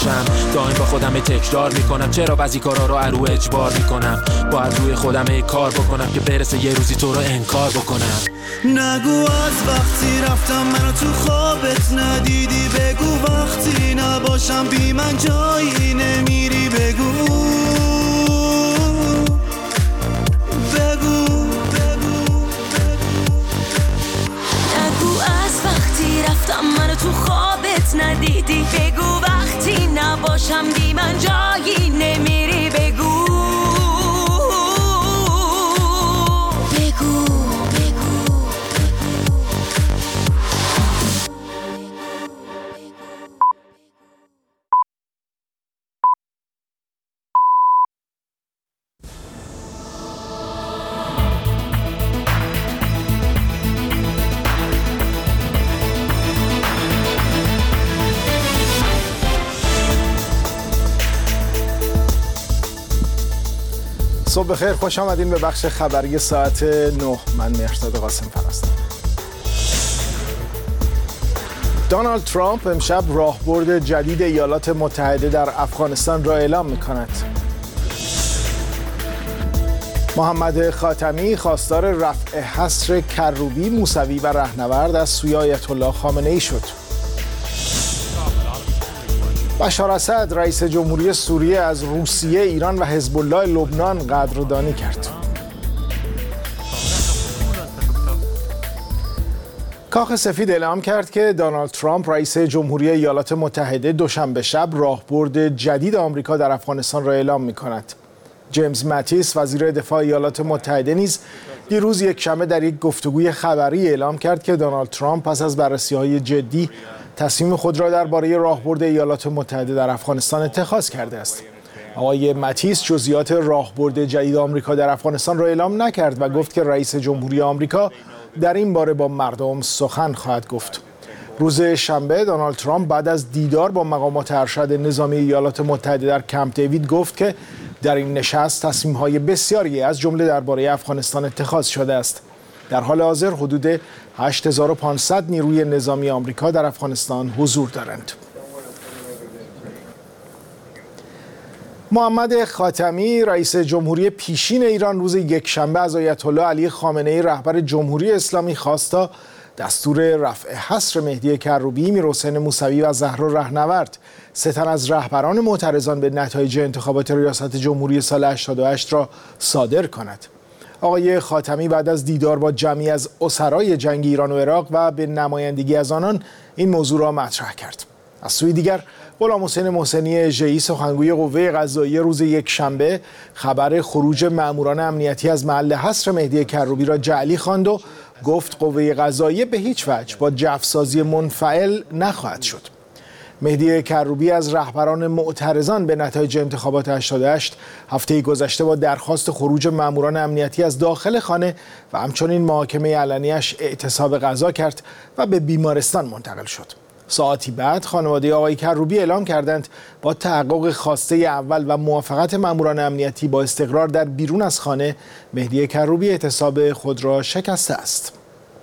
باشم. دائم با خودم تکرار میکنم چرا بعضی کارا رو ارو اجبار میکنم. باید روی خودم کار بکنم که برسه یه روزی تو رو انکار بکنم. نگو از وقتی رفتم منو تو خوابت ندیدی، بگو وقتی نباشم بی من جایی نمیری، بگو نگو از وقتی رفتم منو تو خوابت ندیدی، بگو وقتی نباشم بی من جایی نمیری، بگو صبح بخیر، خوش آمدین به بخش خبری ساعت 9. من مهرداد قاسم هستم. دونالد ترامپ امشب راهبرد جدید ایالات متحده در افغانستان را اعلام می‌کند. محمد خاتمی خواستار رفع حصر کروبی، موسوی و رهنورد از سوی آیت الله خامنه‌ای شد. بشار اسد رئیس جمهوری سوریه از روسیه، ایران و حزب الله لبنان قدردانی کرد. کاخ سفید اعلام کرد که دونالد ترامپ رئیس جمهوری ایالات متحده دوشنبه شب راهبرد جدید آمریکا در افغانستان را اعلام می‌کند. جیمز ماتیس وزیر دفاع ایالات متحده نیز دیروز یکشنبه در یک گفتگوی خبری اعلام کرد که دونالد ترامپ پس از بررسی‌های جدی تصمیم خود را درباره راهبرد ایالات متحده در افغانستان اتخاذ کرده است. آقای ماتیس جزئیات راهبرد جدید آمریکا در افغانستان را اعلام نکرد و گفت که رئیس جمهوری آمریکا در این باره با مردم سخن خواهد گفت. روز شنبه دونالد ترامپ بعد از دیدار با مقامات ارشد نظامی ایالات متحده در کمپ دیوید گفت که در این نشست تصمیم‌های بسیاری از جمله درباره افغانستان اتخاذ شده است. در حال حاضر حدود 8500 نیروی نظامی آمریکا در افغانستان حضور دارند. محمد خاتمی رئیس جمهوری پیشین ایران روز یکشنبه از آیت الله علی خامنه‌ای رهبر جمهوری اسلامی خواست تا دستور رفع حصر مهدی کروبی، میرحسین موسوی و زهرا رهنورد، 3 تن از رهبران معترضان به نتایج انتخابات ریاست جمهوری سال 88 را صادر کند. آقای خاتمی بعد از دیدار با جمعی از اسرای جنگ ایران و عراق و به نمایندگی از آنان این موضوع را مطرح کرد. از سوی دیگر غلامحسین محسنی ژئی سخنگوی قوه قضاییه روز یکشنبه خبر خروج ماموران امنیتی از محل حصر مهدی کروبی را جعلی خواند و گفت قوه قضاییه به هیچ وجه با جفسازی منفعل نخواهد شد. مهدی کروبی از رهبران معترضان به نتایج انتخابات 88 هفته گذشته با درخواست خروج ماموران امنیتی از داخل خانه و همچنین محاکمه علنیش اعتصاب غذا کرد و به بیمارستان منتقل شد. ساعتی بعد خانواده آقای کروبی اعلام کردند با تحقق خواسته اول و موافقت ماموران امنیتی با استقرار در بیرون از خانه، مهدی کروبی اعتصاب خود را شکسته است.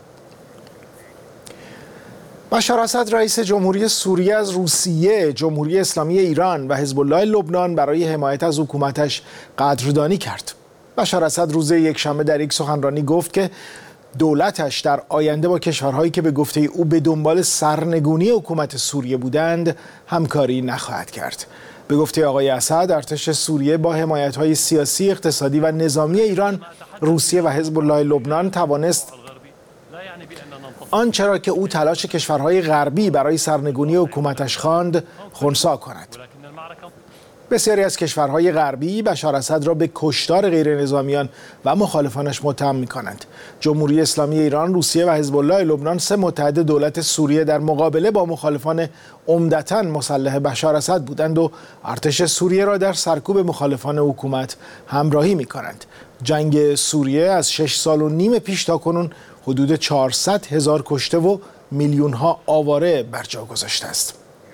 بشار اسد رئیس جمهوری سوریه از روسیه، جمهوری اسلامی ایران و حزب الله لبنان برای حمایت از حکومتش قدردانی کرد. بشار اسد روز یکشنبه در یک سخنرانی گفت که دولتش در آینده با کشورهایی که به گفته او به دنبال سرنگونی حکومت سوریه بودند همکاری نخواهد کرد. به گفته آقای اسد، ارتش سوریه با حمایت‌های سیاسی، اقتصادی و نظامی ایران، روسیه و حزب الله لبنان توانست آنچه را که او تلاش کشورهای غربی برای سرنگونی حکومتش خواند خنثی کند. بسیاری از کشورهای غربی بشار اسد را به کشتار غیر نظامیان و مخالفانش متهم می‌کنند. جمهوری اسلامی ایران، روسیه و حزب الله لبنان، 3 متحد دولت سوریه در مقابله با مخالفان عمدتاً مسلح بشار اسد بودند و ارتش سوریه را در سرکوب مخالفان حکومت همراهی می‌کنند. جنگ سوریه از 6 سال و نیم پیش تا کنون حدود 400,000 کشته و میلیون‌ها آواره بر جا گذاشته است.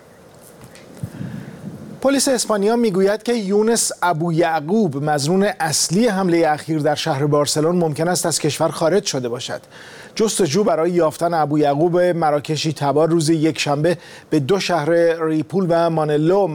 پلیس اسپانیا میگوید که یونس ابو یعقوب، مظنون اصلی حمله اخیر در شهر بارسلون، ممکن است از کشور خارج شده باشد. جستجو برای یافتن ابو یعقوب مراکشی تبار روز یکشنبه به 2 شهر ریپول و مانلو